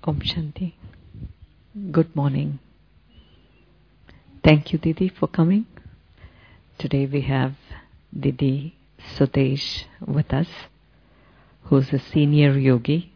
Om Shanti. Good morning. Thank you, Didi, for coming. Today we have Didi Sudesh with us, who's a senior yogi,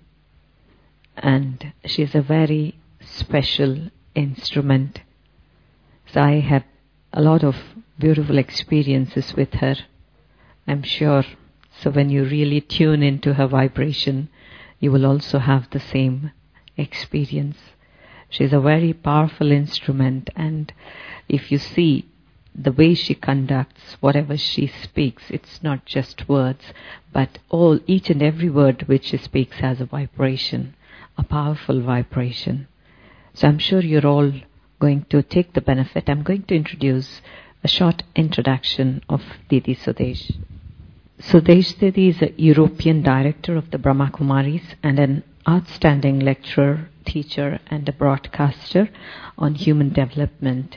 and she's a very special instrument. So I have a lot of beautiful experiences with her, I'm sure. So when you really tune into her vibration, you will also have the same experience. She's a very powerful instrument, and if you see the way she conducts, whatever she speaks, it's not just words, but each and every word which she speaks has a vibration, a powerful vibration. So I'm sure you're all going to take the benefit. I'm going to introduce a short introduction of Didi Sudesh. Sudesh Didi is a European director of the Brahma Kumaris and an outstanding lecturer, teacher, and a broadcaster on human development.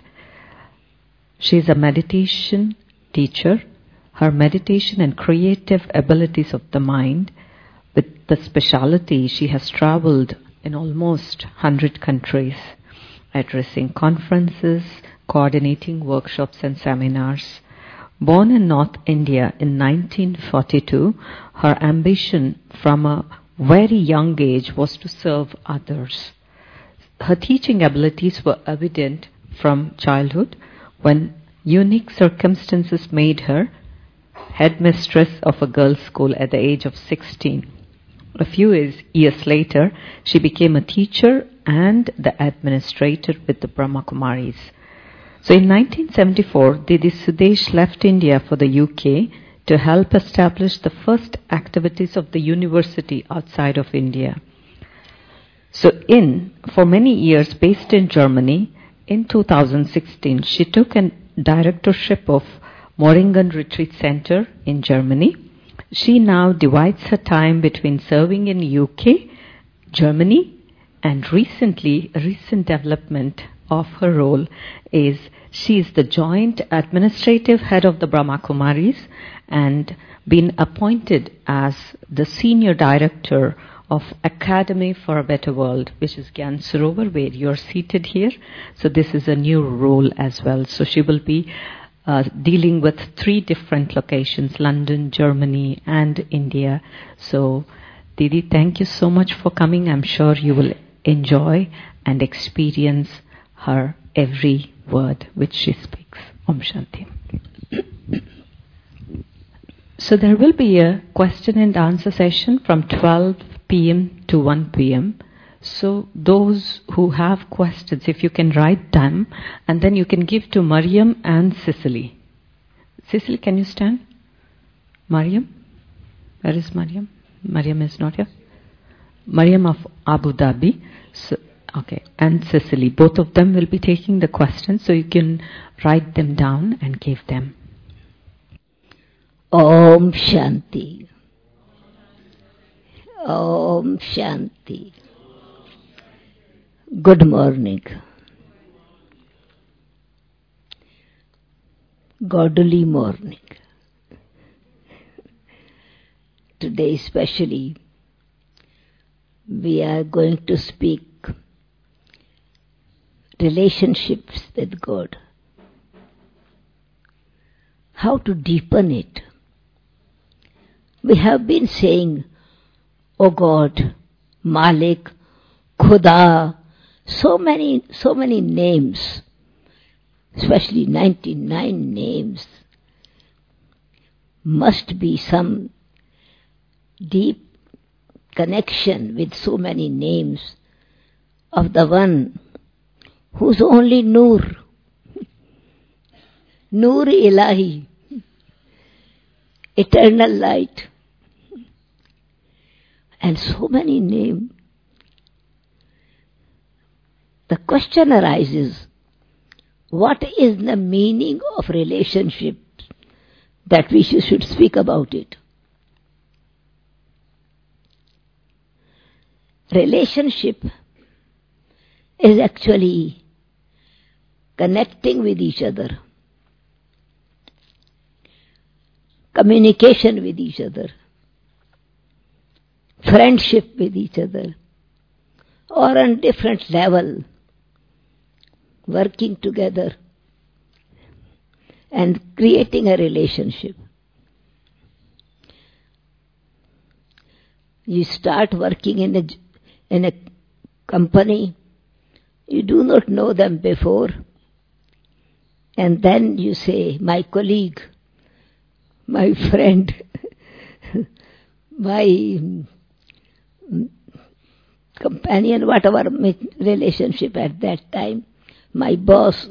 She is a meditation teacher. Her meditation and creative abilities of the mind, with the speciality she has traveled in almost 100 countries, addressing conferences, coordinating workshops and seminars. Born in North India in 1942, her ambition from a very young age was to serve others. Her teaching abilities were evident from childhood, when unique circumstances made her headmistress of a girls' school at the age of 16. A few years later, she became a teacher and the administrator with the Brahma Kumaris. So in 1974, Didi Sudesh left India for the UK to help establish the first activities of the university outside of India. So for many years based in Germany, in 2016, she took a directorship of Moringen Retreat Center in Germany. She now divides her time between serving in UK, Germany, and a recent development of her role is she is the joint administrative head of the Brahma Kumaris and been appointed as the senior director of Academy for a Better World, which is Gyan Sarovar, where you're seated here. So this is a new role as well. So she will be dealing with 3 different locations, London, Germany, and India. So Didi, thank you so much for coming. I'm sure you will enjoy and experience her every word which she speaks. Om Shanti. So there will be a question and answer session from 12 p.m. to 1 p.m. So those who have questions, if you can write them, and then you can give to Mariam and Cicely. Cicely, can you stand? Mariam? Where is Mariam? Mariam is not here. Mariam of Abu Dhabi. So, okay, and Cicely. Both of them will be taking the questions, so you can write them down and give them. Om Shanti. Om Shanti. Good morning. Godly morning. Today especially, we are going to speak relationships with God. How to deepen it. We have been saying, O God, Malik, Khuda, so many names, especially 99 names. Must be some deep connection with so many names of the one who's only Noor. Noor Ilahi, eternal light. And so many names. The question arises, what is the meaning of relationship that we should speak about it? Relationship is actually connecting with each other, communication with each other, friendship with each other, or on different level, working together and creating a relationship. You start working in a company, you do not know them before, and then you say, my colleague, my friend, my companion, whatever relationship at that time, my boss.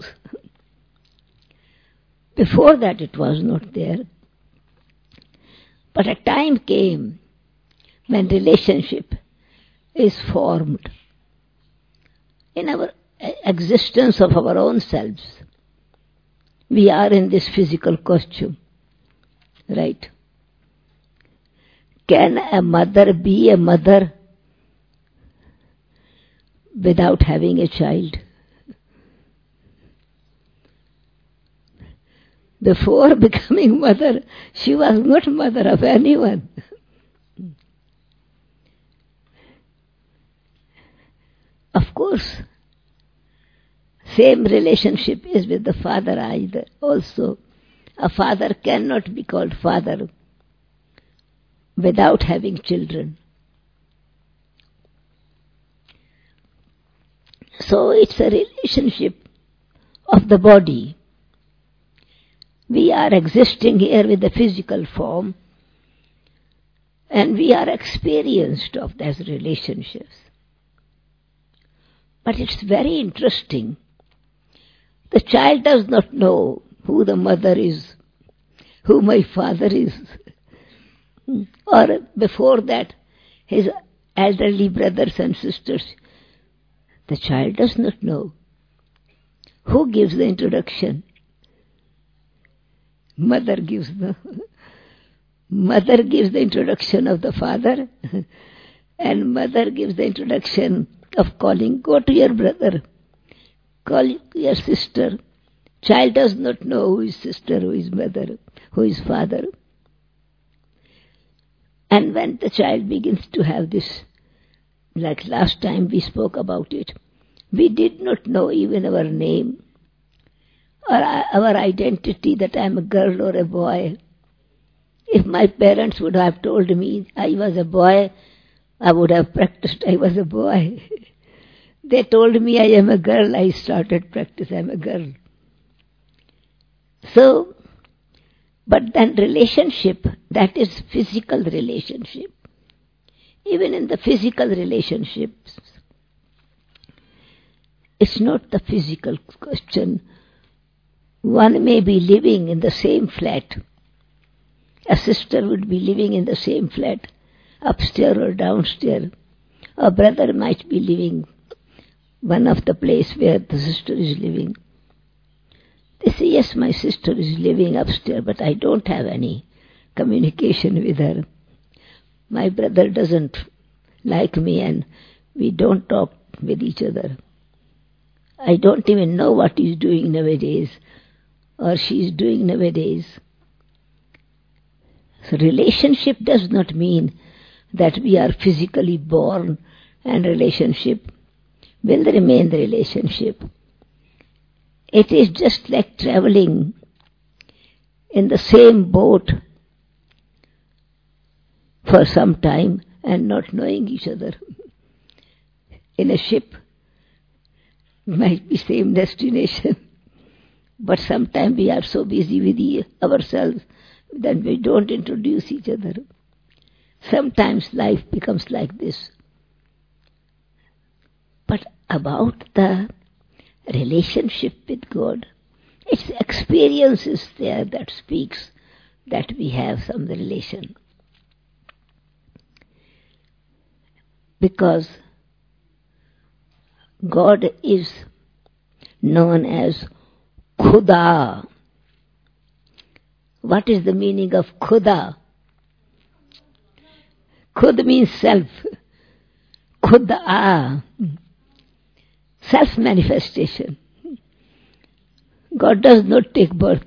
Before that it was not there. But a time came when relationship is formed in our existence of our own selves. We are in this physical costume, right? Can a mother be a mother without having a child? Before becoming mother, she was not mother of anyone. Of course, same relationship is with the father either also. A father cannot be called father without having children. So it's a relationship of the body. We are existing here with the physical form, and we are experienced of those relationships. But it's very interesting. The child does not know who the mother is, who my father is. Or before that, his elderly brothers and sisters. The child does not know. Who gives the introduction? Mother gives the introduction of the father, and mother gives the introduction of calling, go to your brother, call your sister. Child does not know who is sister, who is mother, who is father. And when the child begins to have this, like last time we spoke about it, we did not know even our name or our identity, that I am a girl or a boy. If my parents would have told me I was a boy, I would have practiced I was a boy. They told me I am a girl, I started practice, I am a girl. So, but then relationship, that is physical relationship. Even in the physical relationships, it's not the physical question. One may be living in the same flat. A sister would be living in the same flat, upstairs or downstairs. A brother might be living one of the place where the sister is living. They say, yes, my sister is living upstairs, but I don't have any communication with her. My brother doesn't like me and we don't talk with each other. I don't even know what he's doing nowadays or she's doing nowadays. So relationship does not mean that we are physically born and relationship will remain the relationship. It is just like traveling in the same boat for some time and not knowing each other. In a ship, might be same destination, but sometimes we are so busy with ourselves that we don't introduce each other. Sometimes life becomes like this. But about the relationship with God, it's experiences there that speaks that we have some relation. Because God is known as Khuda. What is the meaning of Khuda? Khud means self. Khuda, self-manifestation. God does not take birth.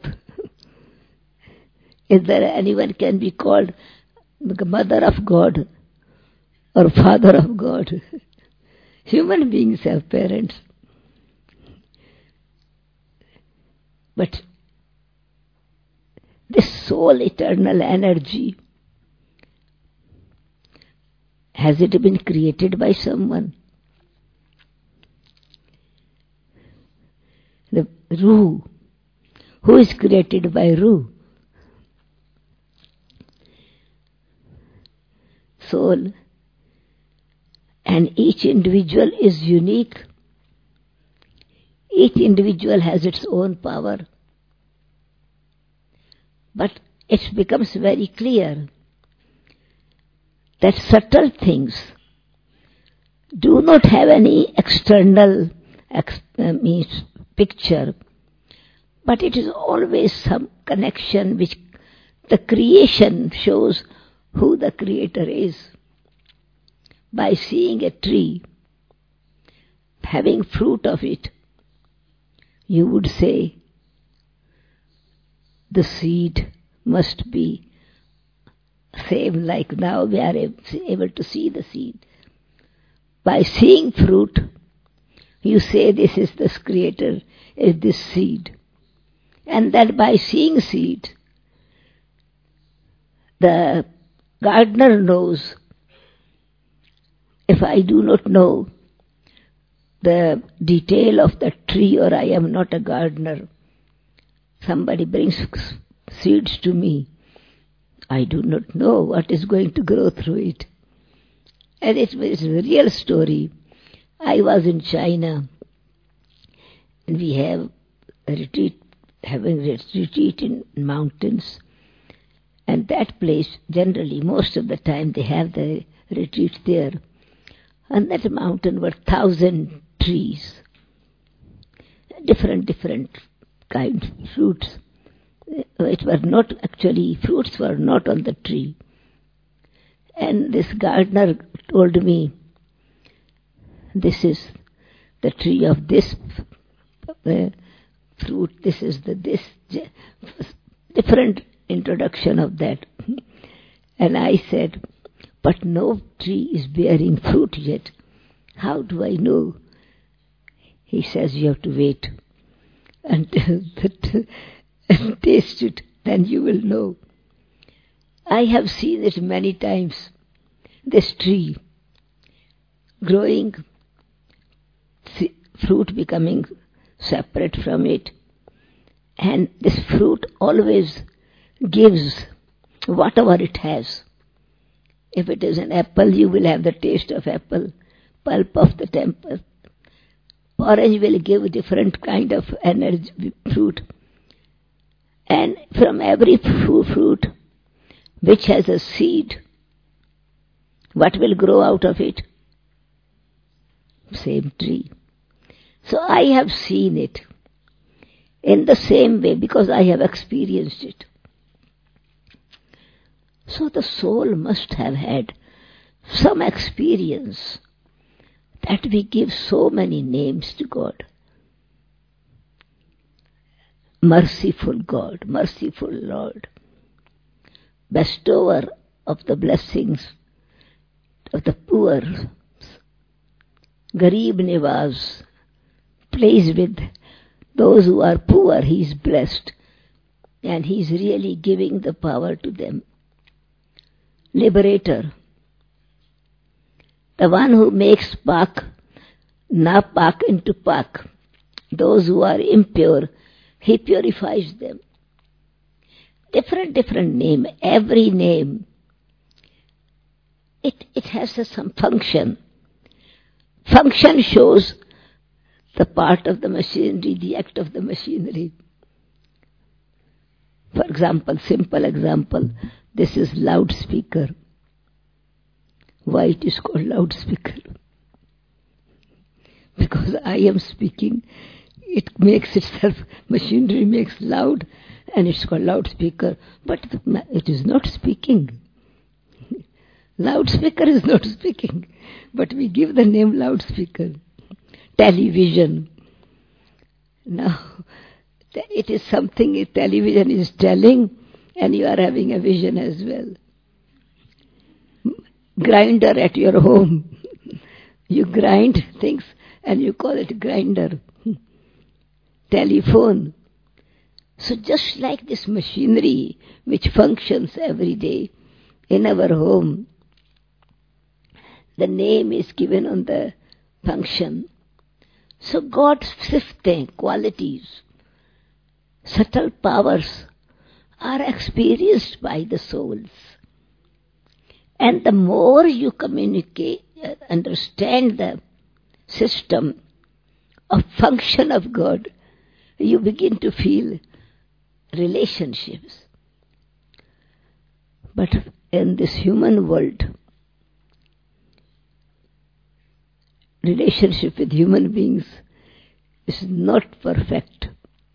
Is there anyone can be called the mother of God or father of God? Human beings have parents. But this soul eternal energy, has it been created by someone? The Ruh. Who is created by Ruh? Soul. And each individual is unique. Each individual has its own power. But it becomes very clear that subtle things do not have any external picture, but it is always some connection which the creation shows who the creator is. By seeing a tree, having fruit of it, you would say the seed must be same like now we are able to see the seed. By seeing fruit, you say this is the creator, is this seed. And that by seeing seed, the gardener knows. If I do not know the detail of the tree, or I am not a gardener, somebody brings seeds to me, I do not know what is going to grow through it. And it's a real story. I was in China, and we have a retreat, having a retreat in mountains. And that place, generally, most of the time, they have the retreat there. On that mountain were 1,000 trees, different kinds of fruits. It were not actually, fruits were not on the tree. And this gardener told me, this is the tree of this fruit, this is this, different introduction of that. And I said, but no tree is bearing fruit yet. How do I know? He says, you have to wait until and taste it, then you will know. I have seen it many times, this tree growing, fruit becoming separate from it, and this fruit always gives whatever it has. If it is an apple, you will have the taste of apple, pulp of the temple. Orange will give different kind of energy, fruit. And from every fruit which has a seed, what will grow out of it? Same tree. So I have seen it in the same way because I have experienced it. So the soul must have had some experience that we give so many names to God. Merciful God, merciful Lord, bestower of the blessings of the poor, Garib Nivaz, pleased with those who are poor, He is blessed, and He is really giving the power to them. Liberator, the one who makes napak into pak. Those who are impure, He purifies them. Different name, every name, it has some function. Function shows the part of the machinery, the act of the machinery. For example, simple example, this is loudspeaker. Why it is called loudspeaker? Because I am speaking, it makes itself, machinery makes loud, and it's called loudspeaker. But it is not speaking. Loudspeaker is not speaking, but we give the name loudspeaker. Television. Now, it is something television is telling, and you are having a vision as well. Grinder at your home. You grind things and you call it grinder. Telephone. So just like this machinery which functions every day in our home, the name is given on the function. So God's fifth qualities, subtle powers, are experienced by the souls. And the more you communicate, understand the system of function of God, you begin to feel relationships. But in this human world, relationship with human beings is not perfect.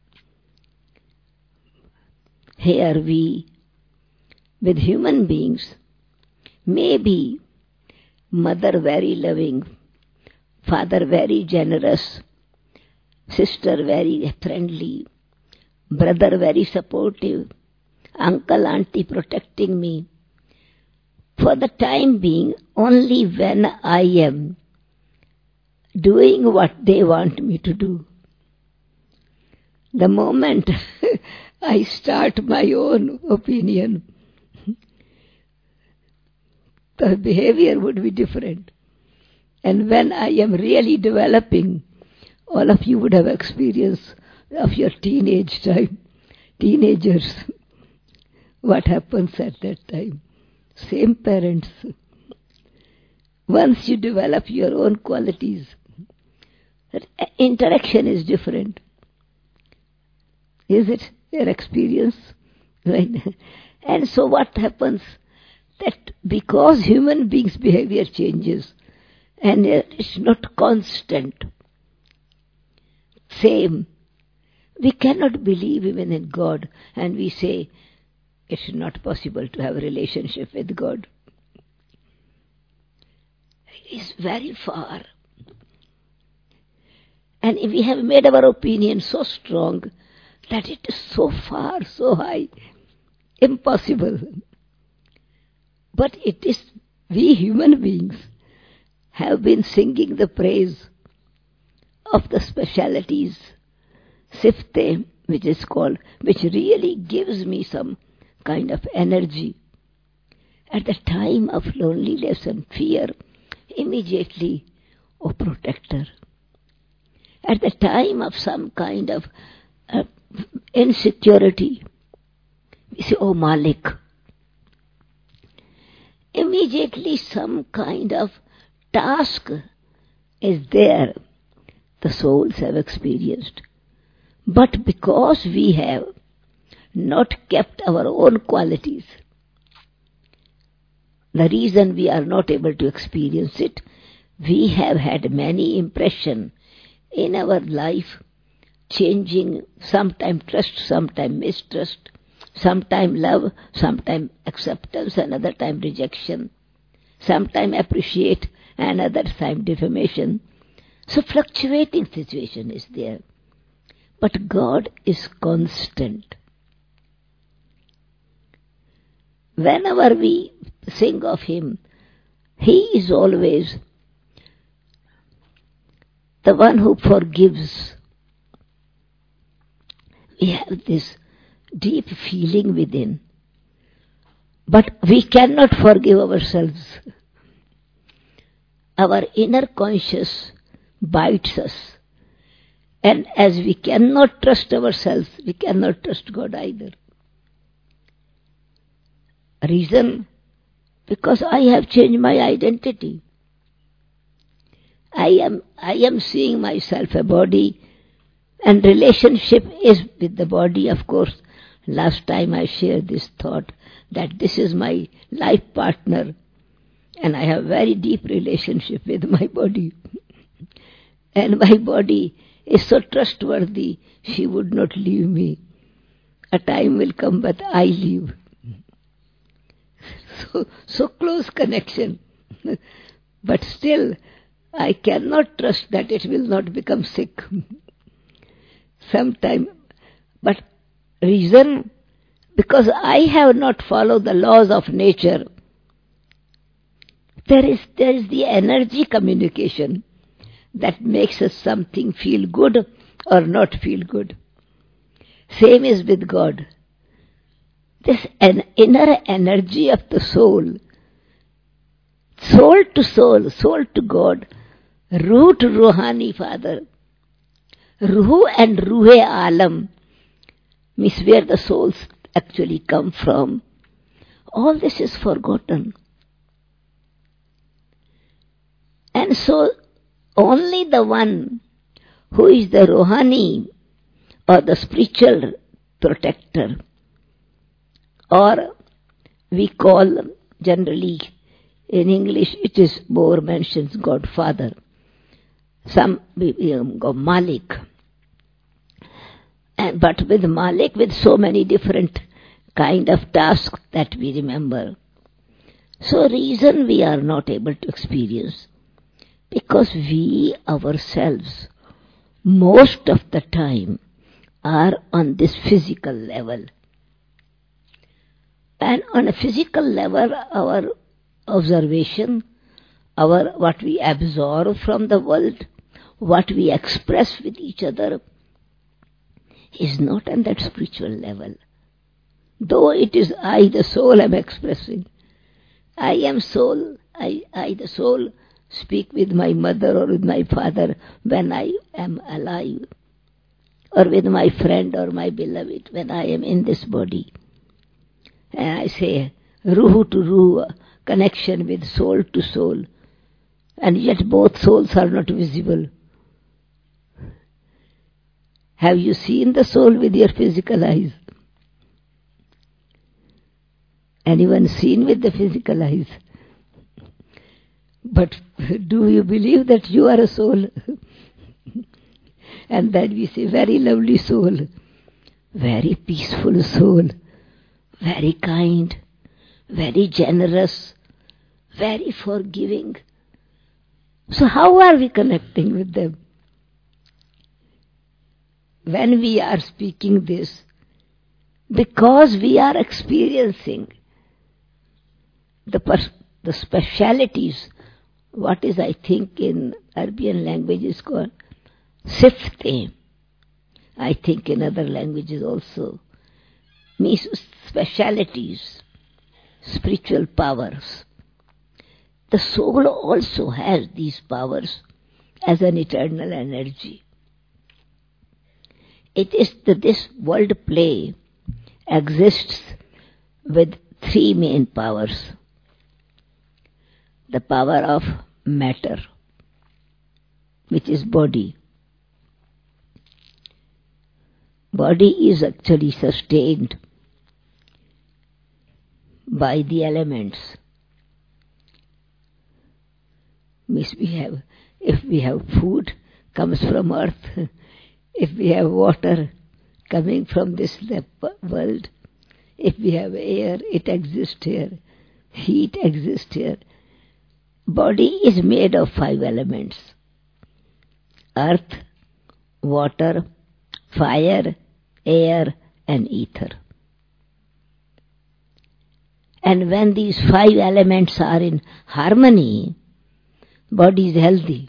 Here we, with human beings, maybe mother very loving, father very generous, sister very friendly, brother very supportive, uncle, auntie protecting me. For the time being, only when I am doing what they want me to do. The moment I start my own opinion, the behavior would be different. And when I am really developing, all of you would have experience of your teenage time, teenagers, what happens at that time. Same parents. Once you develop your own qualities, interaction is different. Is it your experience? Right? And so what happens? That because human beings' behavior changes, and it's not constant, same, we cannot believe even in God, and we say it's not possible to have a relationship with God. It is very far. And we have made our opinion so strong that it is so far, so high, impossible. But it is, we human beings have been singing the praise of the specialities, sifte, which is called, which really gives me some kind of energy. At the time of loneliness and fear, immediately, oh protector. At the time of some kind of insecurity, we say, oh Malik. Immediately some kind of task is there, the souls have experienced. But because we have not kept our own qualities, the reason we are not able to experience it, we have had many impressions in our life, changing, sometime trust, sometime mistrust, sometime love, sometime acceptance, another time rejection, sometime appreciate, another time defamation. So fluctuating situation is there. But God is constant. Whenever we sing of Him, He is always the one who forgives. We have this deep feeling within. But we cannot forgive ourselves. Our inner conscience bites us. And as we cannot trust ourselves, we cannot trust God either. Reason? Because I have changed my identity. I am seeing myself a body, and relationship is with the body, of course. Last time I shared this thought that this is my life partner, and I have very deep relationship with my body. And my body is so trustworthy, she would not leave me. A time will come, but I leave. So close connection. But still, I cannot trust that it will not become sick. Sometime. But reason? Because I have not followed the laws of nature. There is the energy communication that makes us something feel good or not feel good. Same is with God. This inner energy of the soul soul to God, Ruh to Ruhani Father, Ruh and Ruhe Alam means where the souls actually come from. All this is forgotten. And so only the one who is the Rohani or the spiritual protector, or we call generally in English it is more mentions Godfather, some go Malik. But with Malik, with so many different kind of tasks that we remember. So reason we are not able to experience, because we ourselves most of the time are on this physical level. And on a physical level, our observation, what we absorb from the world, what we express with each other, is not on that spiritual level. Though it is I, the soul, am expressing. I am soul, I the soul, speak with my mother or with my father when I am alive, or with my friend or my beloved when I am in this body. And I say, Ruh to Ruh, connection with soul to soul, and yet both souls are not visible. Have you seen the soul with your physical eyes? Anyone seen with the physical eyes? But do you believe that you are a soul? And then we say, very lovely soul, very peaceful soul, very kind, very generous, very forgiving. So how are we connecting with them? When we are speaking this, because we are experiencing the specialities, what is, I think, in Arabian language is called sifte. I think in other languages also. Means specialities, spiritual powers. The soul also has these powers as an eternal energy. It is that this world play exists with three main powers. The power of matter, which is body. Body is actually sustained by the elements. Means if we have food, comes from earth. If we have water, coming from this world. If we have air, it exists here. Heat exists here. Body is made of 5 elements: earth, water, fire, air, and ether. And when these 5 elements are in harmony, body is healthy.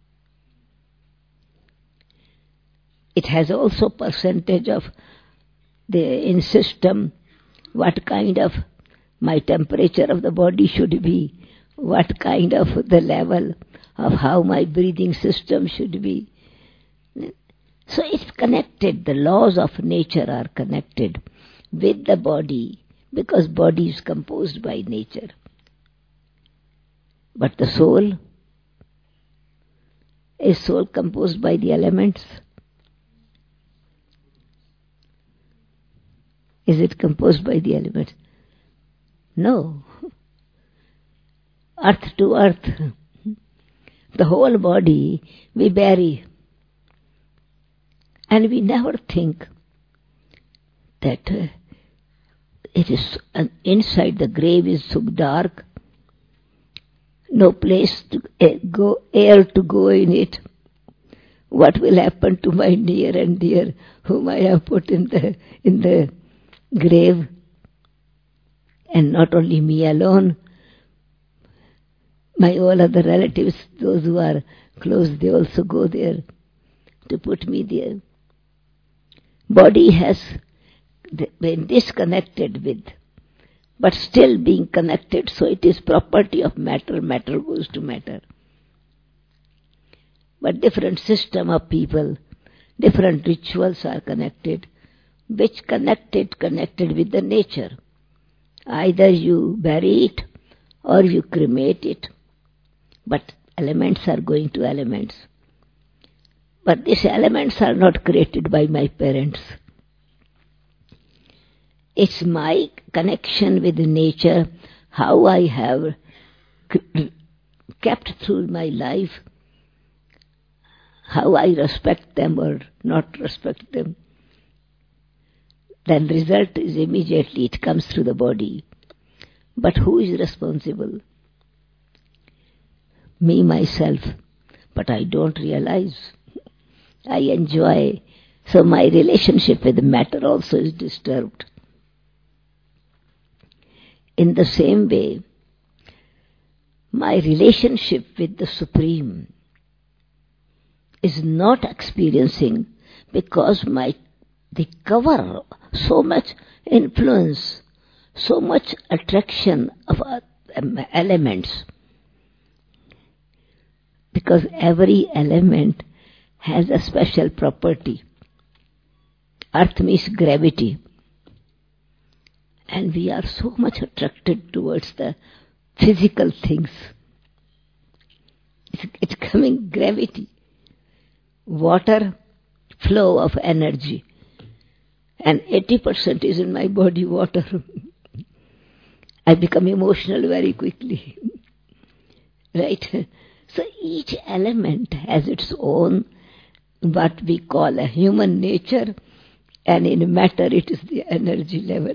It has also percentage of in system, what kind of my temperature of the body should be, what kind of the level of how my breathing system should be. So it's connected. The laws of nature are connected with the body, because body is composed by nature. But the soul, is soul composed by the elements? Is it composed by the elements? No. Earth to earth. The whole body we bury. And we never think that it is inside the grave is so dark, no place to go, air to go in it. What will happen to my near and dear whom I have put in the grave? And not only me alone, My all other relatives, those who are close, they also go there to put me there. Body has been disconnected with, but still being connected, so it is property of matter. Matter goes to matter. But different system of people, different rituals are connected, which connected with the nature. Either you bury it or you cremate it, but elements are going to elements. But these elements are not created by my parents. It's my connection with nature, how I have kept through my life, how I respect them or not respect them. Then result is immediately, it comes through the body. But who is responsible? Me, myself. But I don't realize. I enjoy. So my relationship with matter also is disturbed. In the same way, my relationship with the Supreme is not experiencing because they cover so much influence, so much attraction of elements. Because every element has a special property. Earth means gravity. And we are so much attracted towards the physical things. It's coming gravity. Water, flow of energy. And 80% is in my body water. I become emotional very quickly. Right? So each element has its own, what we call a human nature, and in matter it is the energy level.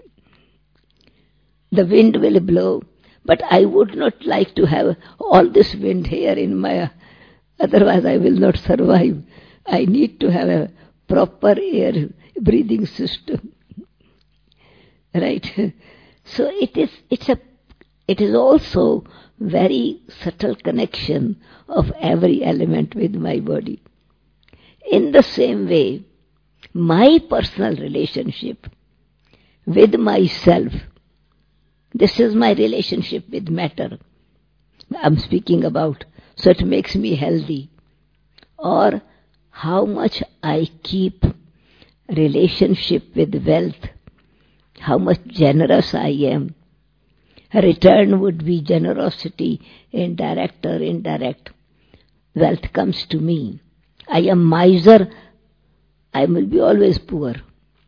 The wind will blow, but I would not like to have all this wind here in my, otherwise I will not survive. I need to have a proper air breathing system. Right? So it is also very subtle connection of every element with my body. In the same way, my personal relationship with myself, this is my relationship with matter I'm speaking about, so it makes me healthy. Or how much I keep relationship with wealth, how much generous I am. Return would be generosity, indirect or indirect. Wealth comes to me. I am miser, I will be always poor.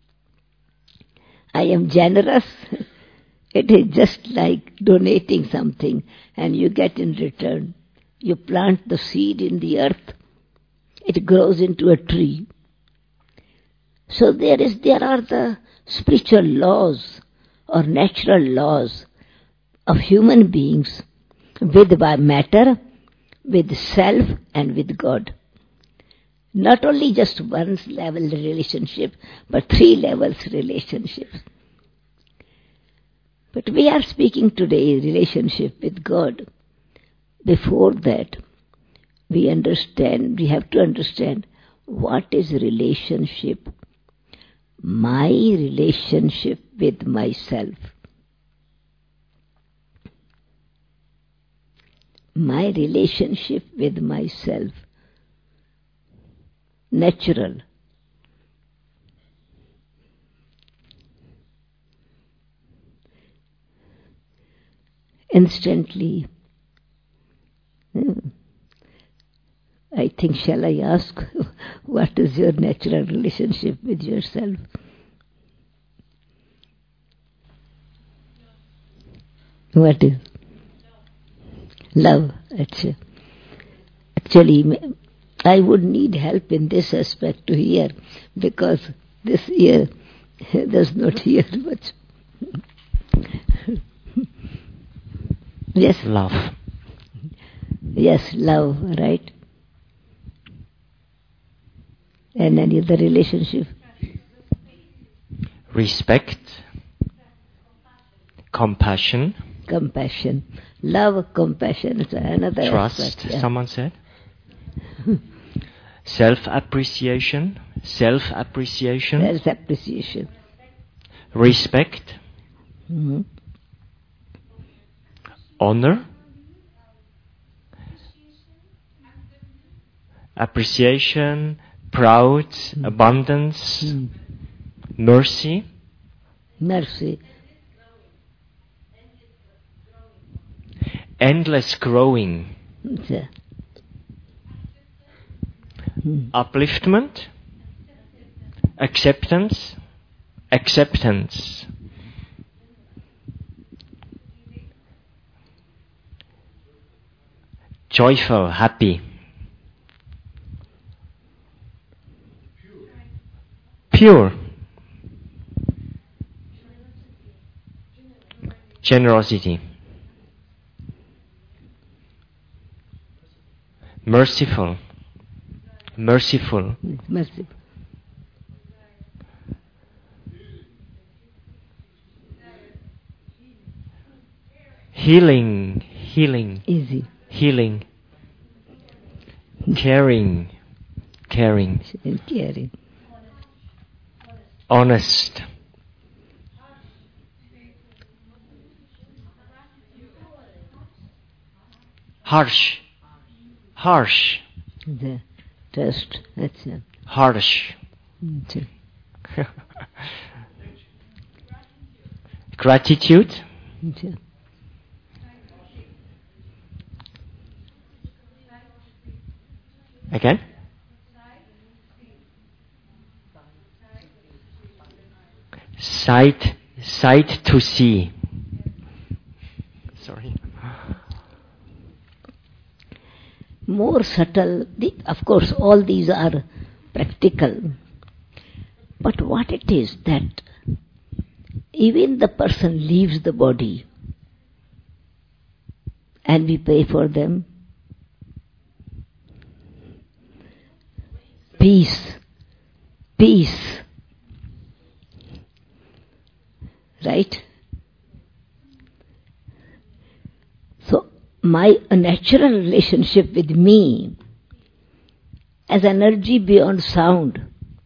I am generous, it is just like donating something and you get in return. You plant the seed in the earth, it grows into a tree. So there are the spiritual laws or natural laws of human beings with matter, with self and with God. Not only just one level relationship, but 3 levels relationships. But we are speaking today relationship with God. Before that, we have to understand what is relationship. My relationship with myself. My relationship with myself. Natural. Instantly. I think, shall I ask, what is your natural relationship with yourself? What is? Love. Actually, I would need help in this aspect to hear, because this ear does not hear much. Yes? Love. Yes, love, right? And any other relationship? Respect. Compassion. Compassion. Love, compassion is another Trust, aspect. Yeah. someone said. Self-appreciation. Self-appreciation. Self-appreciation. Respect. Mm-hmm. Honor. Appreciation. Proud. Abundance. Mercy. Mercy. Endless growing. Yeah. Upliftment. Acceptance. Acceptance. Joyful, happy. Pure. Generosity. Merciful. Merciful. Mercy. Healing. Healing. Easy. Healing. Caring. Caring. And caring. Honest. Harsh. Harsh. The trust. That's it. Harsh. That's it. Gratitude. That's it. Again. Sight to see. Sorry. More subtle, of course all these are practical, but what it is that even the person leaves the body and we pray for them, peace, right? So my natural relationship with me as energy beyond sound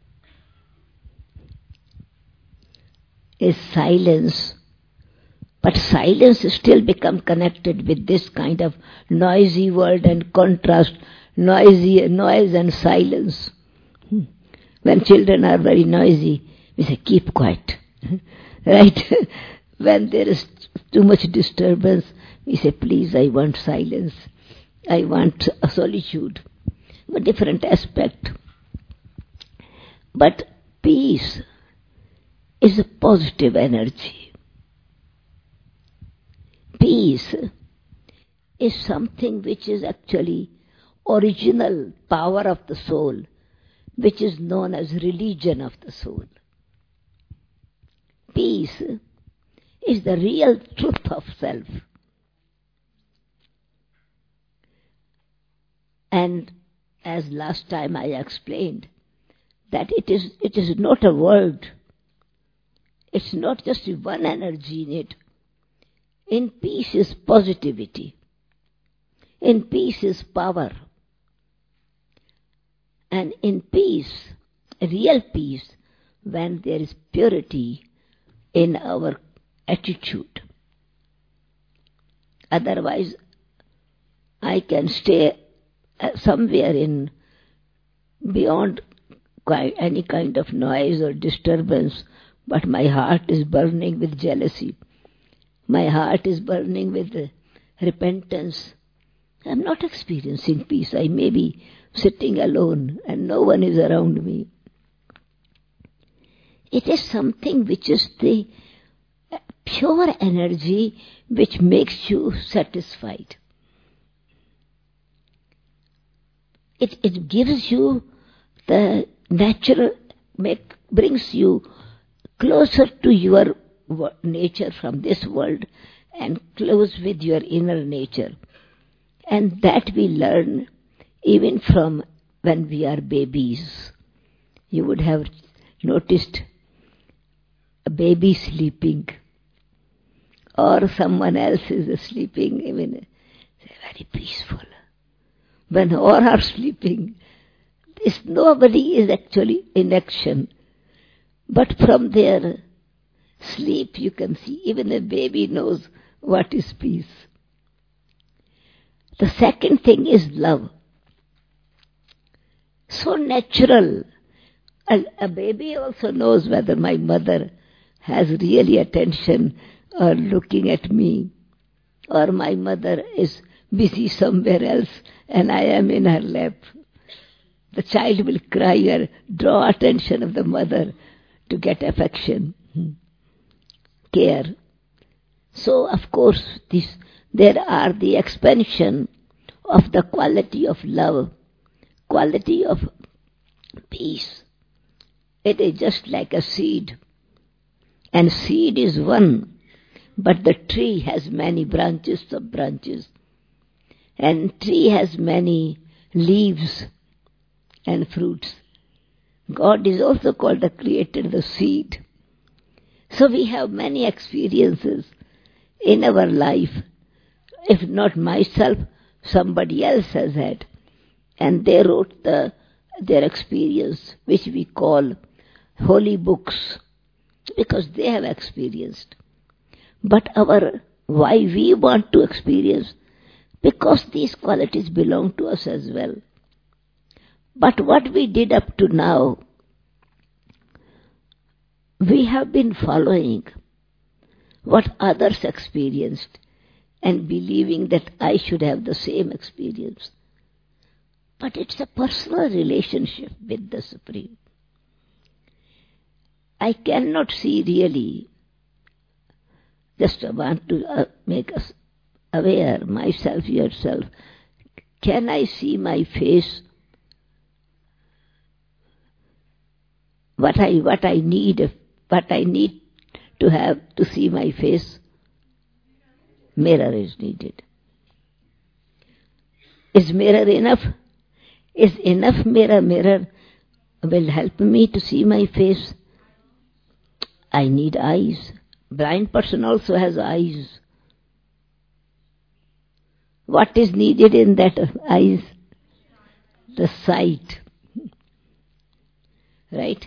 is silence, but silence still become connected with this kind of noisy world and contrast, noise and silence. When children are very noisy, we say, keep quiet. Right? When there is too much disturbance, we say, please, I want silence. I want a solitude. A different aspect. But peace is a positive energy. Peace is something which is actually original power of the soul, which is known as religion of the soul. Peace is the real truth of self. And as last time I explained, that it is not a word. It's not just one energy in it. In peace is positivity. In peace is power. And in peace, real peace, when there is purity in our attitude. Otherwise, I can stay somewhere in beyond any kind of noise or disturbance, but my heart is burning with jealousy. My heart is burning with repentance. I'm not experiencing peace. I may be sitting alone and no one is around me. It is something which is the pure energy which makes you satisfied. It gives you the natural, brings you closer to your nature from this world and close with your inner nature. And that we learn even from when we are babies. You would have noticed a baby sleeping or someone else is sleeping, even very peaceful. When all are sleeping, nobody is actually in action. But from their sleep you can see, even a baby knows what is peace. The second thing is love. So natural. A baby also knows whether my mother has really attention or looking at me, or my mother is busy somewhere else and I am in her lap. The child will cry or draw attention of the mother to get affection, care. So, of course, there are the expansion of the quality of love, quality of peace. It is just like a seed. And seed is one, but the tree has many branches, sub-branches. And tree has many leaves and fruits. God is also called the creator, the seed. So we have many experiences in our life. If not myself, somebody else has had. And they wrote their experience, which we call holy books, because they have experienced. But why we want to experience? Because these qualities belong to us as well. But what we did up to now, we have been following what others experienced and believing that I should have the same experience. But it's a personal relationship with the Supreme. I cannot see really, just want to make us aware, myself, yourself. Can I see my face? What I need to have to see my face? Mirror is needed. Is mirror enough? Is enough mirror will help me to see my face? I need eyes. Blind person also has eyes. What is needed in that eyes? The sight. Right?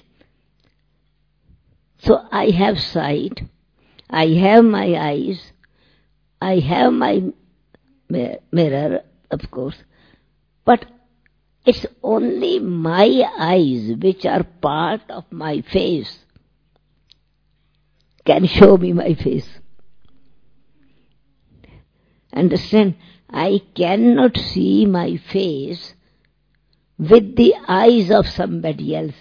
So I have sight, I have my eyes, I have my mirror, of course, but it's only my eyes which are part of my face can show me my face. Understand? I cannot see my face with the eyes of somebody else.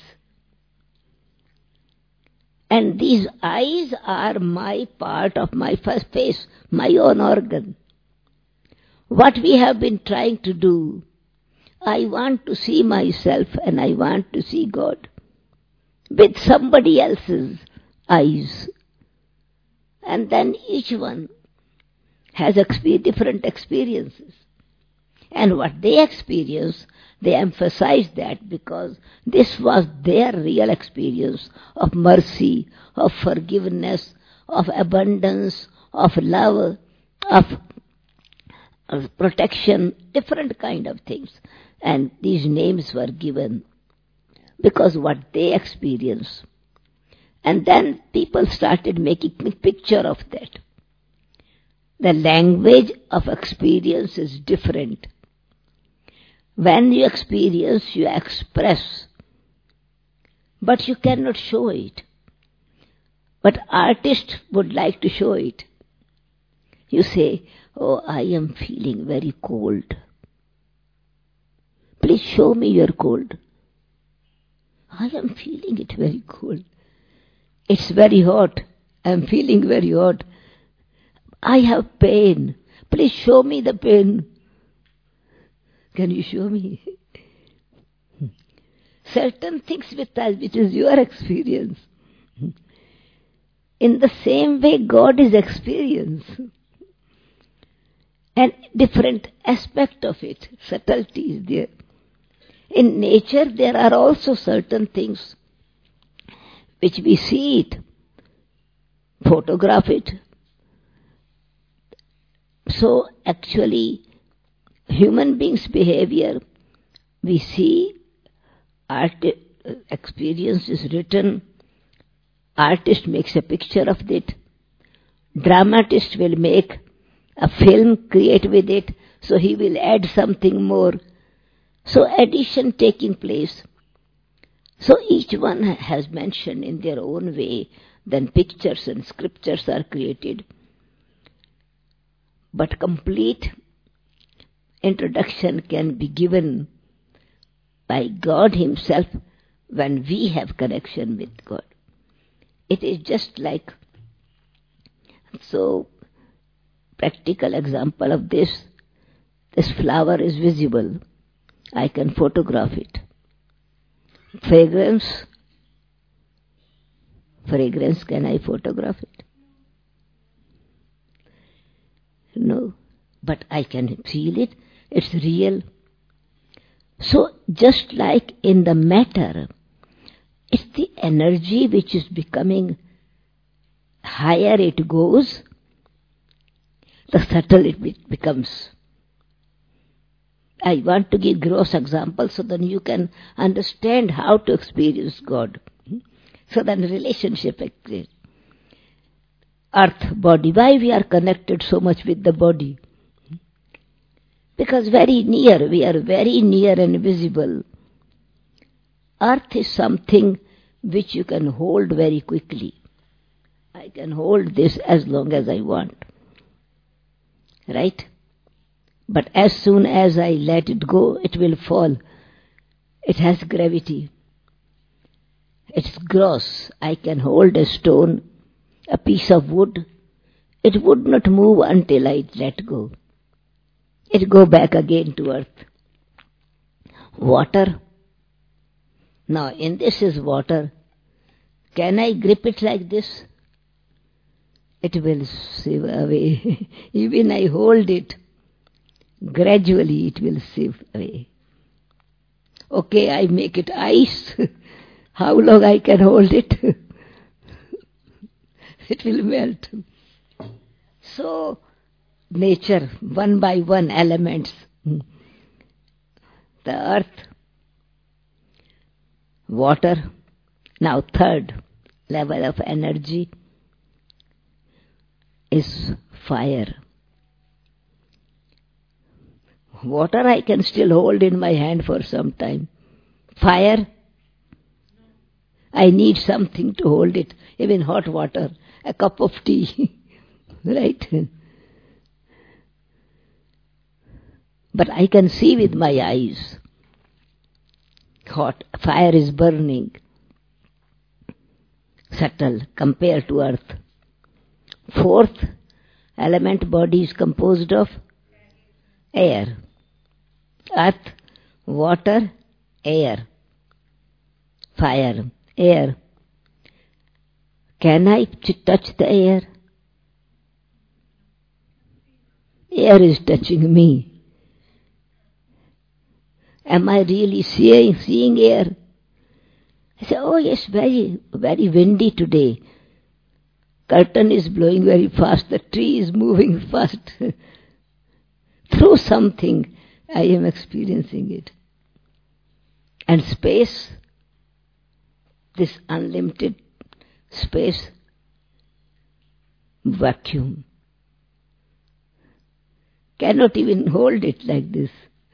And these eyes are my part of my first face, my own organ. What we have been trying to do, I want to see myself and I want to see God with somebody else's eyes. And then each one has different experiences. And what they experience, they emphasize that because this was their real experience of mercy, of forgiveness, of abundance, of love, of protection, different kind of things. And these names were given because what they experience. And then people started making a picture of that. The language of experience is different. When you experience, you express, but you cannot show it. But artists would like to show it. You say, oh, I am feeling very cold. Please show me your cold. I am feeling it very cold. It's very hot. I am feeling very hot. I have pain. Please show me the pain. Can you show me? Certain things with us, which is your experience. In the same way, God is experience. And different aspect of it, subtlety is there. In nature, there are also certain things which we see it, photograph it, So actually, human beings' behavior, we see, experience is written, artist makes a picture of it, dramatist will make a film, create with it, so he will add something more. So addition taking place. So each one has mentioned in their own way, then pictures and scriptures are created. But complete introduction can be given by God Himself when we have connection with God. It is just like, so practical example of this flower is visible. I can photograph it. Fragrance, can I photograph it? No, but I can feel it. It's real. So just like in the matter, it's the energy which is becoming higher it goes, the subtle it becomes. I want to give gross examples so that you can understand how to experience God. So then relationship exists. Earth, body. Why we are connected so much with the body? Because we are very near and visible. Earth is something which you can hold very quickly. I can hold this as long as I want. Right? But as soon as I let it go, it will fall. It has gravity. It's gross. I can hold a stone, a piece of wood. It would not move until I let go. It go back again to earth. Water. Now, in this is water. Can I grip it like this? It will sieve away. Even I hold it, gradually it will sieve away. Okay, I make it ice. How long I can hold it? It will melt. So, nature, one by one elements. The earth, water. Now third level of energy is fire. Water I can still hold in my hand for some time. Fire, I need something to hold it, even hot water, a cup of tea, right? But I can see with my eyes. Hot, fire is burning, subtle compared to earth. Fourth element body is composed of air. Earth, water, air. Fire, air. Can I touch the air? Air is touching me. Am I really seeing air? I say, oh yes, very, very windy today. Curtain is blowing very fast. The tree is moving fast. Through something, I am experiencing it. And space, this unlimited space, vacuum. Cannot even hold it like this.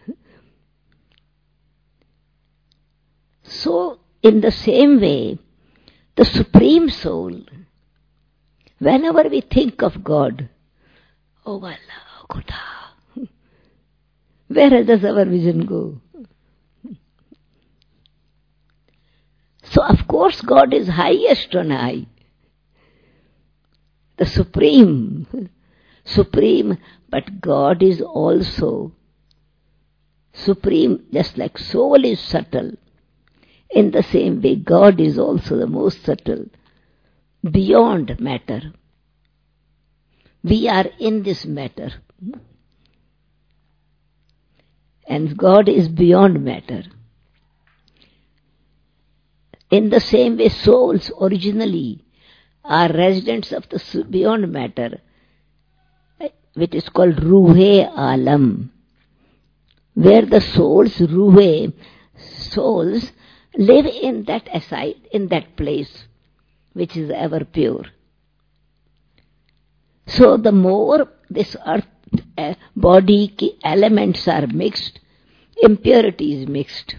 So, in the same way, the Supreme Soul, whenever we think of God, oh Allah, Khuda, where does our vision go? So, of course, God is highest on high. The Supreme, but God is also supreme, just like soul is subtle. In the same way, God is also the most subtle, beyond matter. We are in this matter. And God is beyond matter. In the same way, souls originally are residents of the beyond matter. which is called Ruhe Alam, where the souls, Ruhe, souls, live in that aside, in that place, which is ever pure. So the more this earth body elements are mixed, impurity is mixed.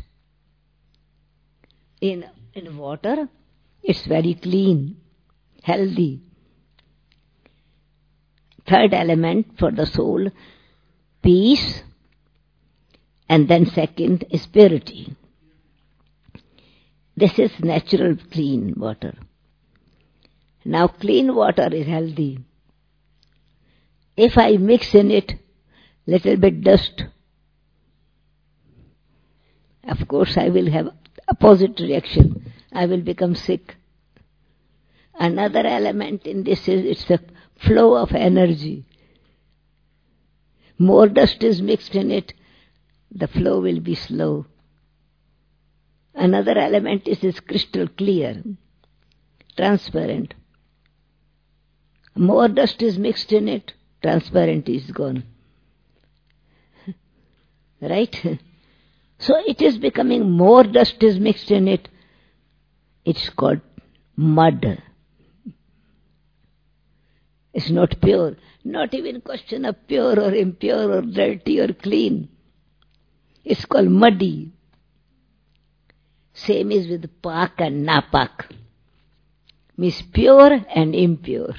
In water, it's very clean, healthy. Third element for the soul, peace, and then second is purity. This is natural clean water. Now clean water is healthy. If I mix in it little bit dust, of course I will have opposite reaction. I will become sick. Another element in this is it's a flow of energy. More dust is mixed in it, the flow will be slow. Another element is it's crystal clear, transparent. More dust is mixed in it, transparent is gone. Right? So it is becoming more dust is mixed in it. It's called mud. It's not pure. Not even question of pure or impure or dirty or clean. It's called muddy. Same is with pak and napak. Means pure and impure.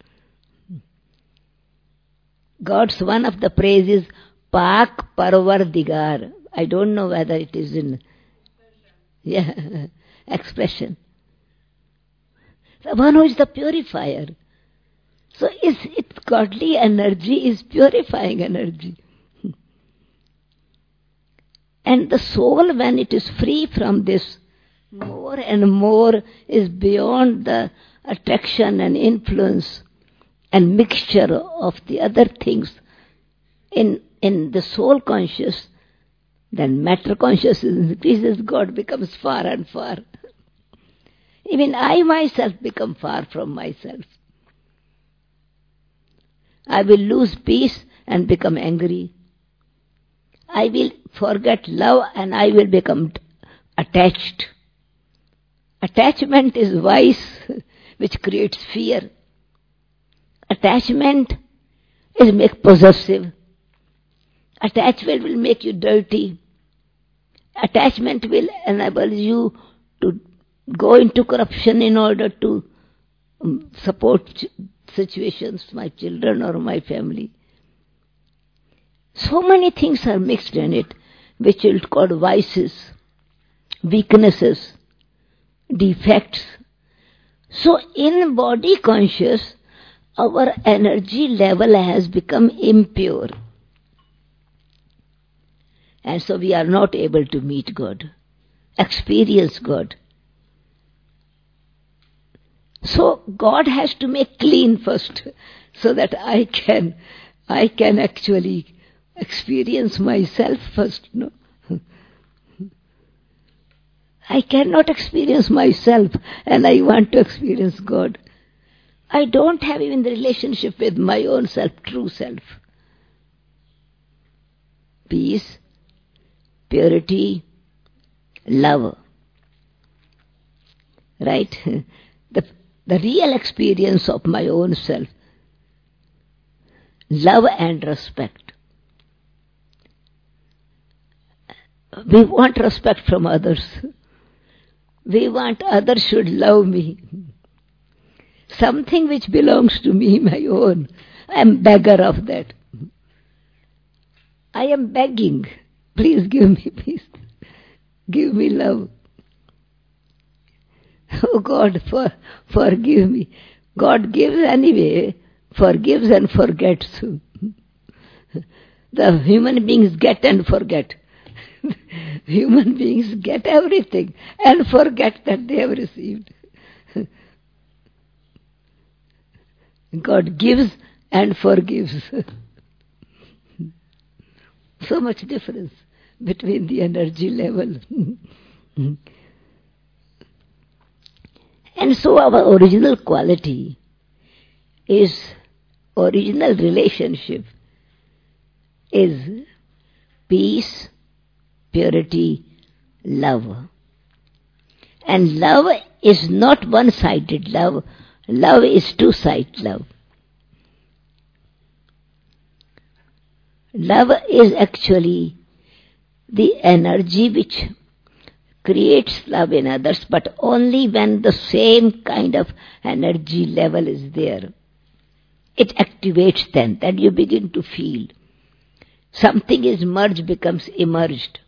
God's one of the praises, Pak Parvardigar. I don't know whether it is in expression. The one who is the purifier. So its godly energy is purifying energy. And the soul, when it is free from this, more and more is beyond the attraction and influence and mixture of the other things in the soul conscious, then matter consciousness increases, God becomes far and far. Even I myself become far from myself. I will lose peace and become angry. I will forget love and I will become attached. Attachment is vice which creates fear. Attachment is make possessive. Attachment will make you dirty. Attachment will enable you to go into corruption in order to support situations, my children or my family. So many things are mixed in it, which is called vices, weaknesses, defects. So in body conscious, our energy level has become impure. And so we are not able to meet God, experience God. So God has to make clean first, so that I can actually experience myself first. No? I cannot experience myself and I want to experience God. I don't have even the relationship with my own self, true self. Peace, purity, love. Right? The real experience of my own self. Love and respect. We want respect from others. We want others should love me. Something which belongs to me, my own. I am beggar of that. I am begging. Please give me peace. Give me love. Oh God, forgive me. God gives anyway, forgives and forgets. The human beings get and forget. Human beings get everything and forget that they have received. God gives and forgives. So much difference between the energy level. And so our original quality is original relationship is peace, purity, love. And love is not one-sided love. Love is two-sided love. Love is actually the energy which creates love in others, but only when the same kind of energy level is there. It activates then you begin to feel. Something is merged becomes emerged.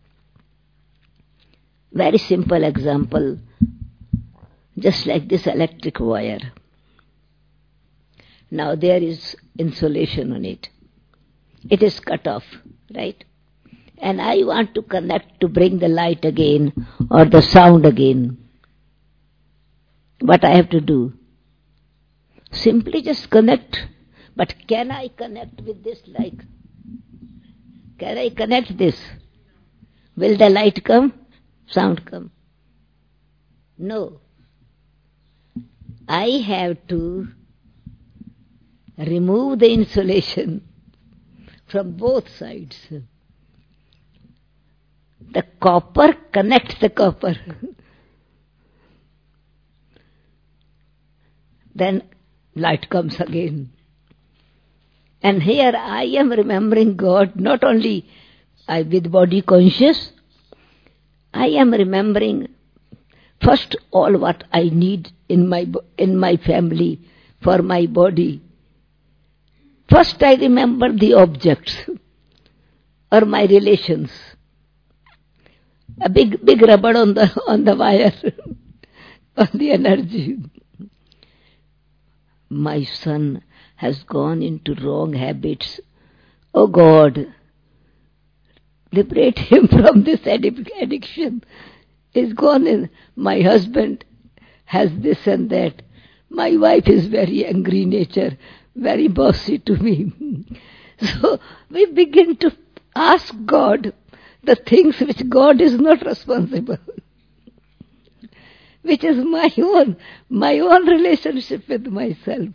Very simple example, just like this electric wire. Now there is insulation on it. It is cut off, right? And I want to connect to bring the light again or the sound again. What I have to do? Simply just connect. But can I connect with this light? Can I connect this? Will the light come? Sound come? No. I have to remove the insulation from both sides. The copper connects the copper. Then light comes again. And here I am remembering God, not only with body conscious, I am remembering first all what I need in my family, for my body. First I remember the objects or my relations. A big rubber on the wire, on the energy. My son has gone into wrong habits. Oh God, liberate him from this addiction. He's gone in. My husband has this and that. My wife is very angry nature, very bossy to me. So we begin to ask God the things which God is not responsible, which is my own relationship with myself.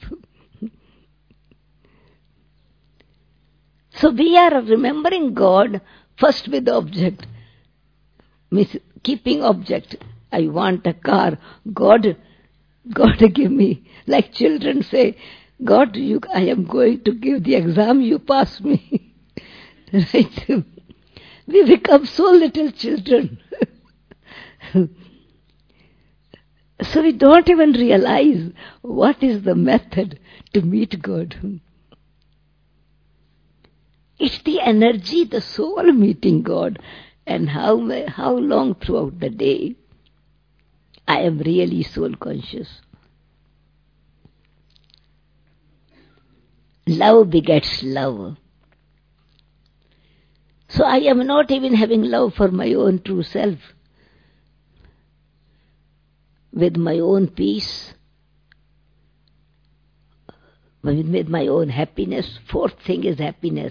So we are remembering God first with the object, keeping object. I want a car. God give me. Like children say, God, I am going to give the exam, you pass me. Right? We become so little children. So we don't even realize what is the method to meet God. It's the energy, the soul meeting God. And how long throughout the day I am really soul conscious. Love begets love. So I am not even having love for my own true self. With my own peace, with my own happiness. Fourth thing is happiness.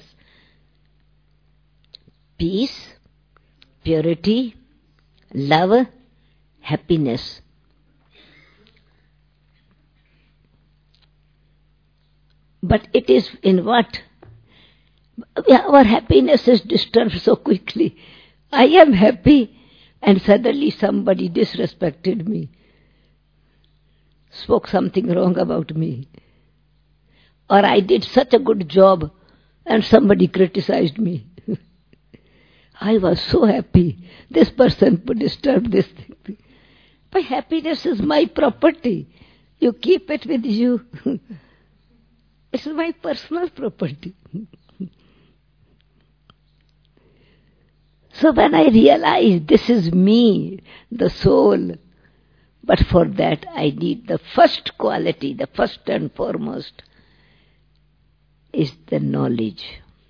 Peace, purity, love, happiness. But it is in what? Our happiness is disturbed so quickly. I am happy and suddenly somebody disrespected me, spoke something wrong about me. Or I did such a good job and somebody criticized me. I was so happy. This person disturbed this thing. My happiness is my property. You keep it with you. It's my personal property. So when I realize this is me, the soul, but for that I need the first quality, the first and foremost, is the knowledge.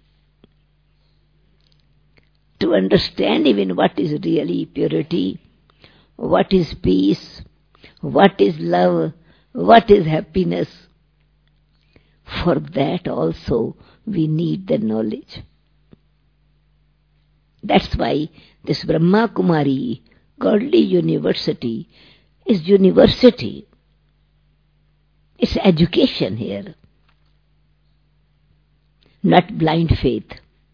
To understand even what is really purity, what is peace, what is love, what is happiness. For that also we need the knowledge. That's why this Brahma Kumari, Godly University, is university. It's education here. not blind faith,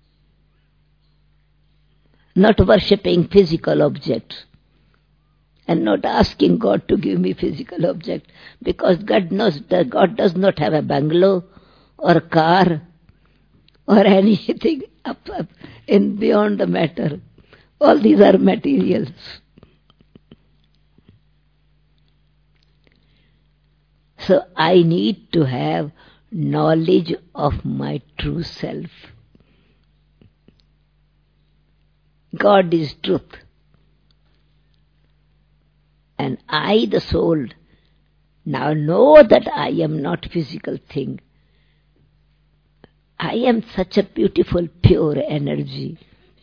not worshipping physical objects, and not asking God to give me physical object, because God knows that God does not have a bungalow or a car or anything up in beyond the matter. All these are materials. So I need to have knowledge of my true self. God is truth. And I, the soul, now know that I am not physical thing. I am such a beautiful, pure energy.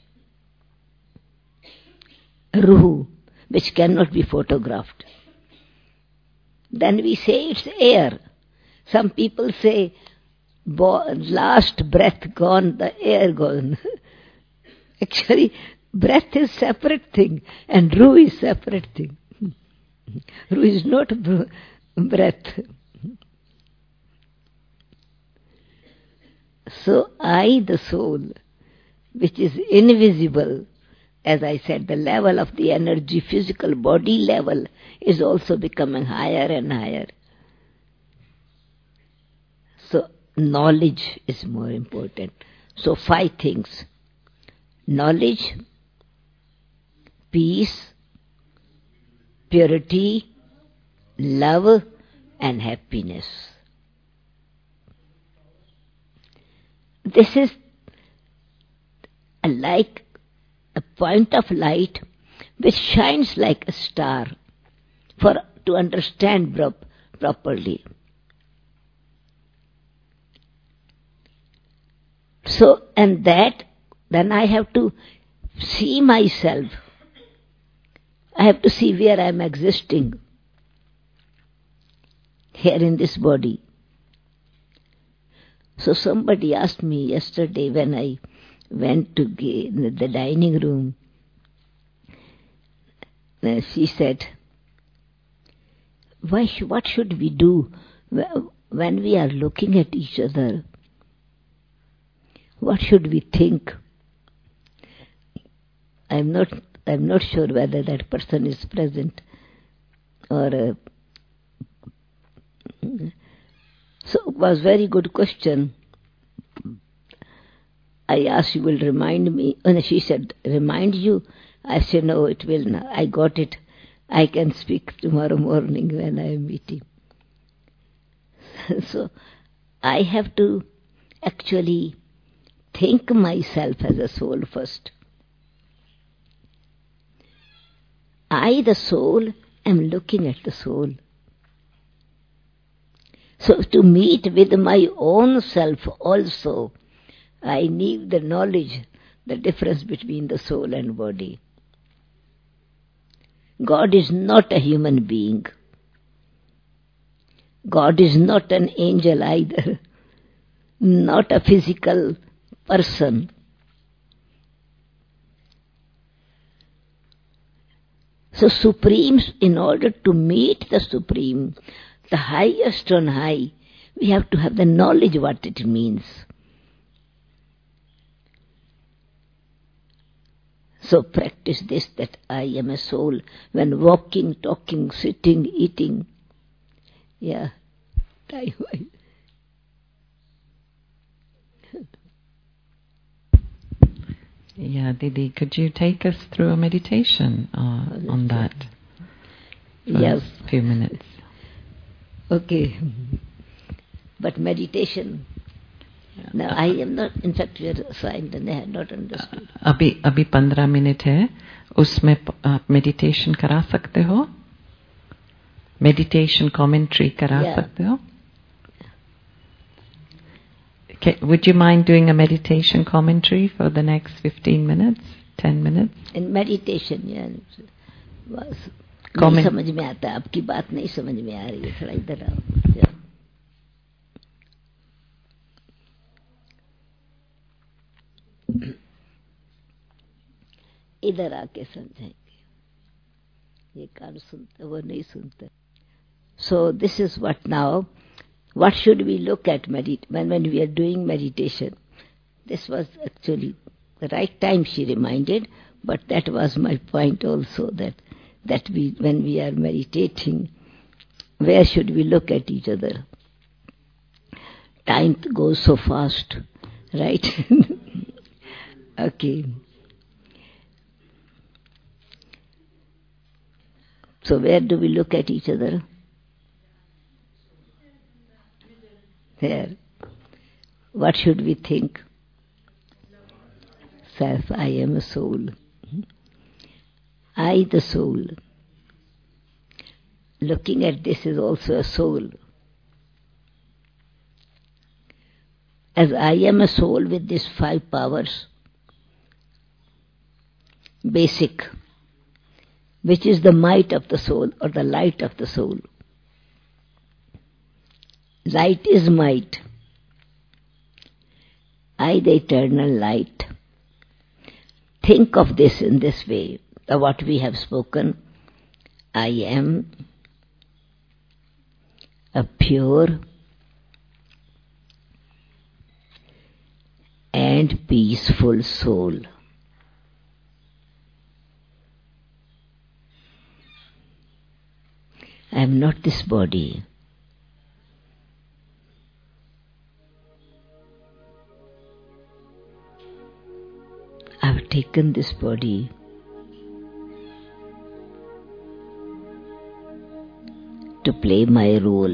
Ruh, which cannot be photographed. Then we say it's air. Some people say, last breath gone, the air gone. Actually, breath is separate thing and ruh is separate thing. Ruh is not breath. So I, the soul, which is invisible, as I said, the level of the energy, physical body level, is also becoming higher and higher. So knowledge is more important. So 5 things: knowledge, peace, purity, love, and happiness. This is like a point of light which shines like a star to understand properly. So, and that, then I have to see myself. I have to see where I am existing here in this body. So somebody asked me yesterday when I went to the dining room, she said, what should we do when we are looking at each other? What should we think? I'm not sure whether that person is present or so it was very good question. I asked, you will remind me? And she said, remind you? I said, no, it will not. I got it. I can speak tomorrow morning when I am meeting. So I have to actually think myself as a soul first. I, the soul, am looking at the soul. So to meet with my own self also, I need the knowledge, the difference between the soul and body. God is not a human being. God is not an angel either, not a physical person. So Supreme, in order to meet the Supreme, the highest on high, we have to have the knowledge what it means. So practice this, that I am a soul, when walking, talking, sitting, eating. Yeah. Yeah, Didi, could you take us through a meditation on that? Yes. A few minutes. Okay. But meditation. No, I am not, in fact, you are assigned and I have not understood. अभी 15 minute है, उसमें आप meditation करा सकते हो? Meditation commentary करा सकते हो? Okay, would you mind doing a meditation commentary for the next 15 minutes, 10 minutes? In meditation, yeah. नहीं समझ में आता, आपकी बात नहीं समझ में आ रही है, थोड़ा इधर आओ. इधर आके समझाएंगे. ये कान सुनते, वो नहीं सुनते. So this is what now. What should we look at when we are doing meditation? This was actually the right time, she reminded, but that was my point also, that we, when we are meditating, where should we look at each other? Time goes so fast, right? Okay. So where do we look at each other? There. What should we think? Self, I am a soul. I, the soul. Looking at this is also a soul. As I am a soul with these 5 powers, basic, which is the might of the soul or the light of the soul. Light is might. I, the eternal light. Think of this in this way, what we have spoken. I am a pure and peaceful soul. I am not this body. I have taken this body to play my role.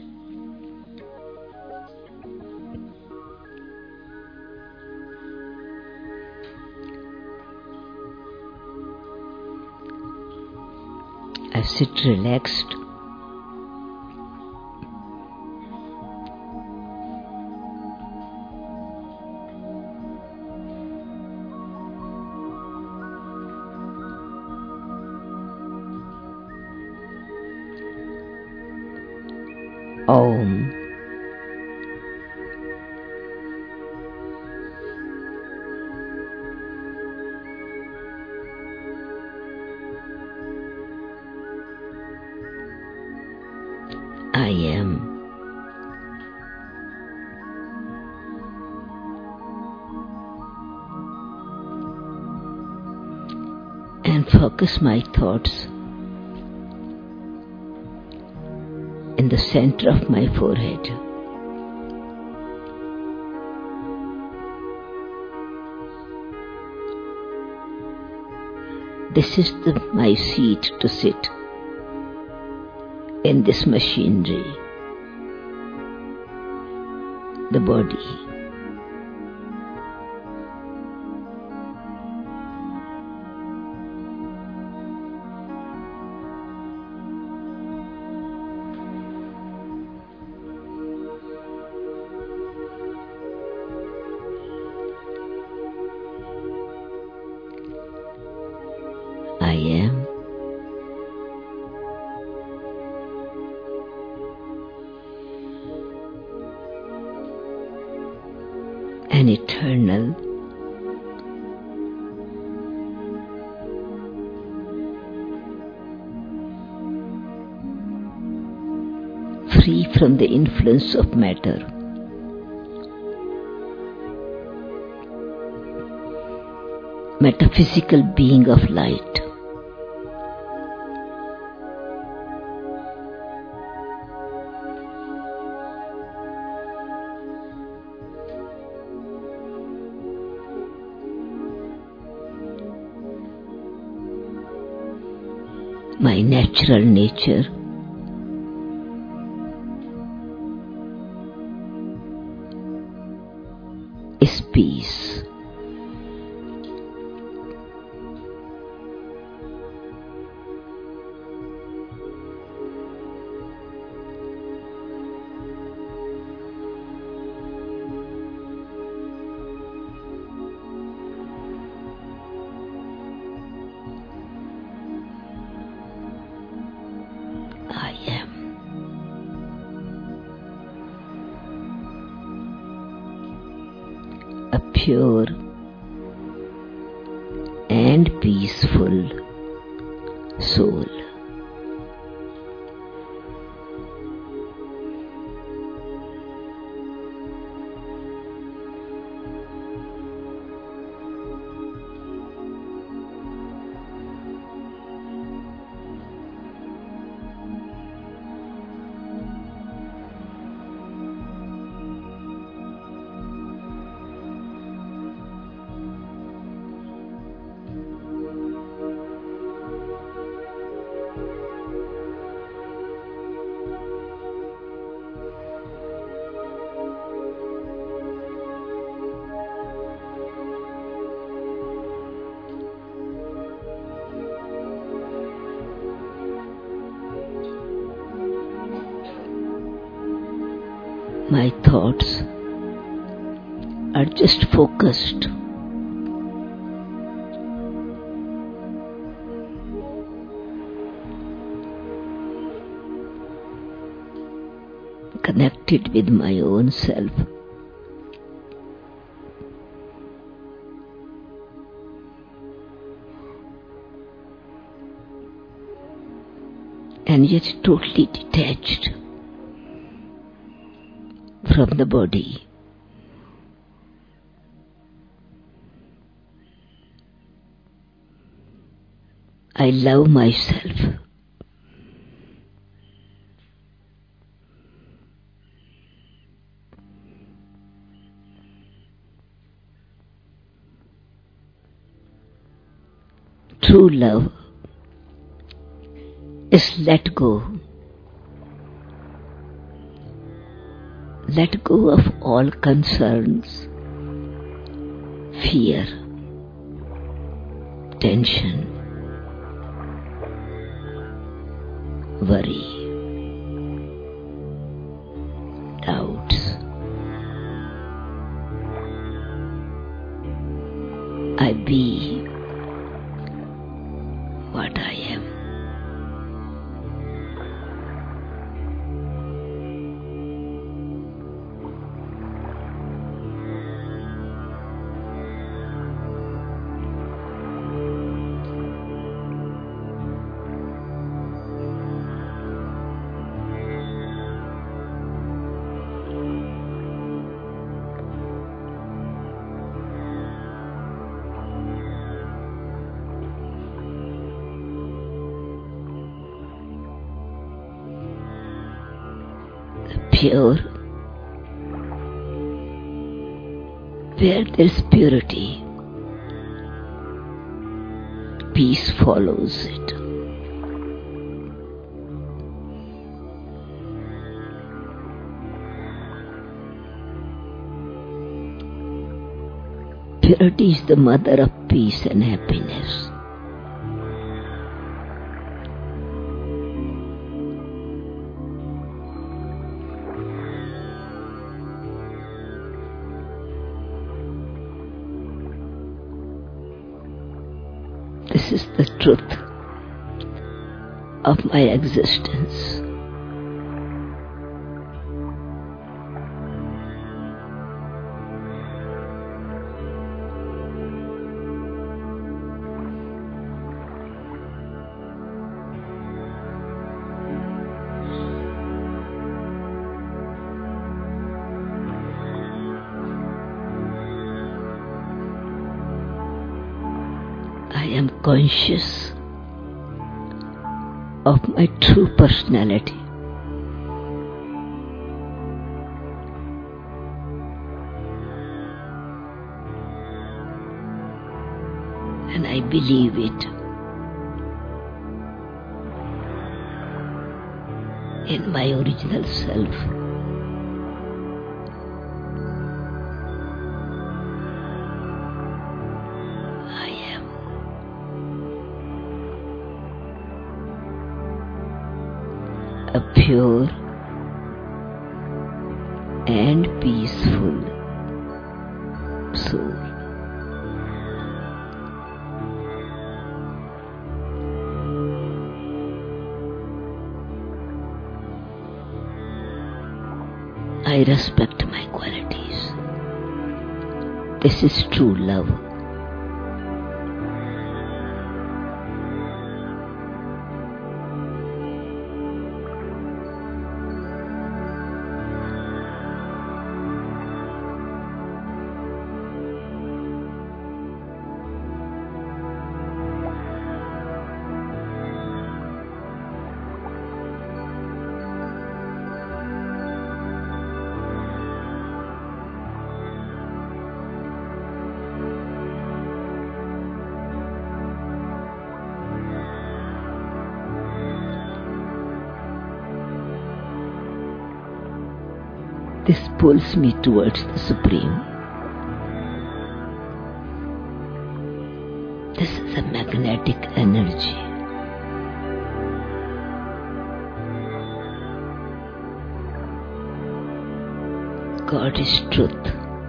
I sit relaxed. Om. I am. And focus my thoughts in the center of my forehead. This is my seat to sit in this machinery, the body. I am. An eternal, free from the influence of matter, metaphysical being of light. My natural nature is peace. I am. A pure and peaceful soul. My thoughts are just focused. Connected with my own self. And yet totally detached from the body. I love myself. True love is let go. Let go of all concerns, fear, tension, worry, doubts. I be what I am. Pure, where there is purity, peace follows it. Purity is the mother of peace and happiness. This is the truth of my existence. I am conscious of my true personality. And I believe it in my original self. A pure and peaceful soul. I respect my qualities. This is true love. This pulls me towards the Supreme. This is a magnetic energy. God is truth.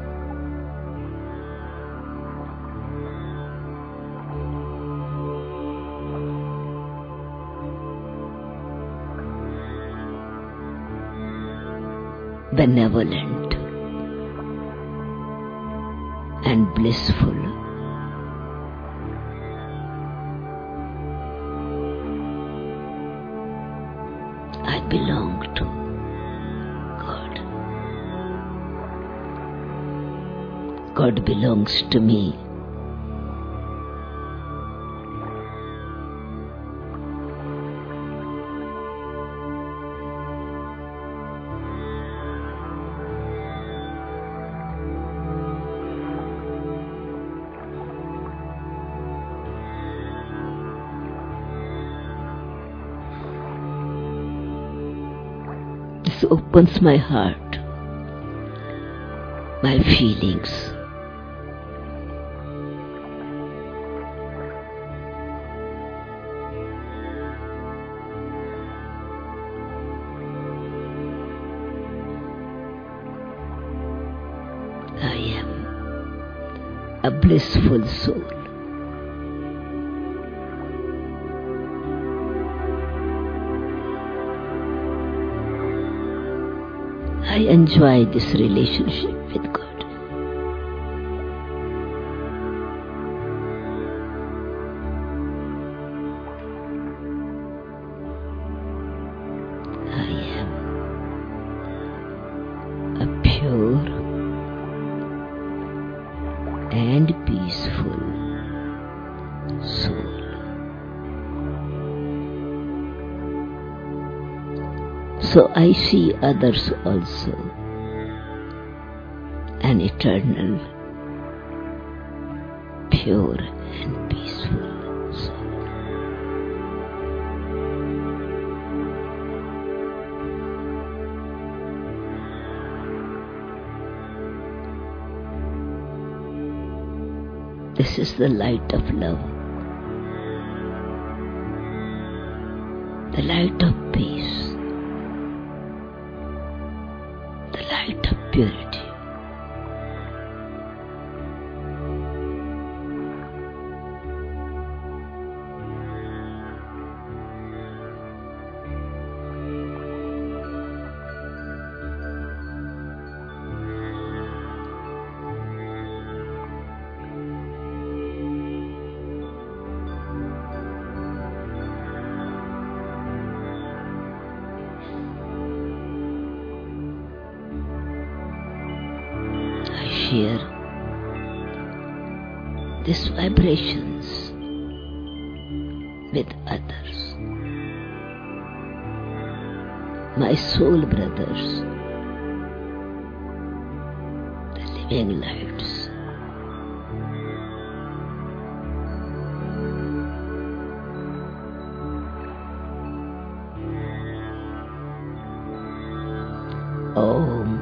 Benevolent and blissful. I belong to God. God belongs to me. This opens my heart, my feelings. I am a blissful soul. I enjoy this relationship with God. I am a pure and peaceful soul. So I see others also an eternal, pure and peaceful soul. This is the light of love, the light of peace, the light of purity. Share these vibrations with others, my soul brothers, the living lights. Om